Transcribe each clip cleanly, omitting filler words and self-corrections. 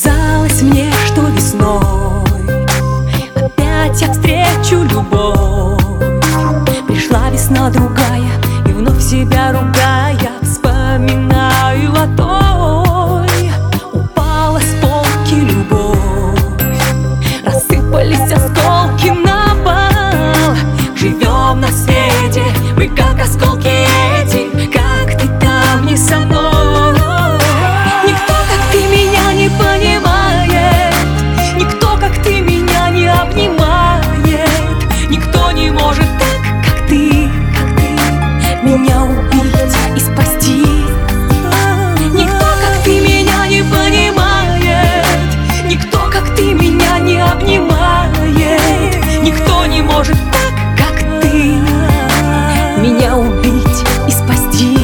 Казалось мне, что весной опять я встречу любовь. Пришла весна другая, и вновь себя ругая вспоминаю о той. Упала с полки любовь, рассыпались осколки на пол. Живем на свете, мы как осколки эти, как ты там не со мной. Никто, как ты, меня не понимает, никто, как ты, меня не обнимает. Никто не может так, как ты, меня убить и спасти. Никто, как ты, меня не понимает, никто, как ты, меня не обнимает. Никто не может так, как ты, меня убить и спасти.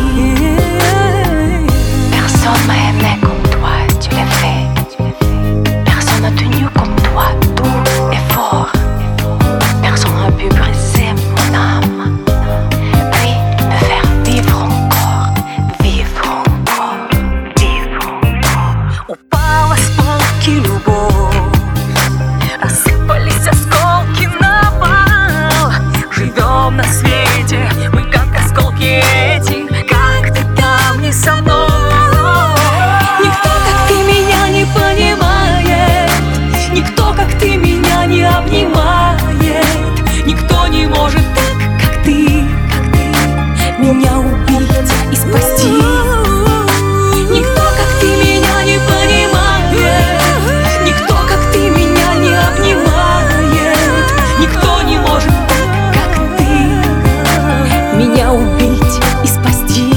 Personne m'a aimé comme toi, tu l'as fait. Personne n'a tenu comme toi, doux et fort. Personne n'a pu briser mon âme, puis me faire vivre encore, vivre encore, vivre encore. Упала с полки любовь, рассыпались осколки на пол. Живем на свете, мы как осколки эти, как ты там не со мной. Никто, как ты, меня не понимает, никто, как ты, меня не обнимает. Никто не может так, как ты, меня убить и спасти. Никто, как ты, меня не понимает, никто, как ты, меня не обнимает. Никто не может так, как ты, меня убить и спасти.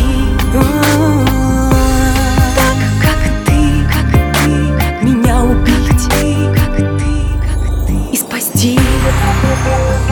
Так, как ты, меня убить и спасти.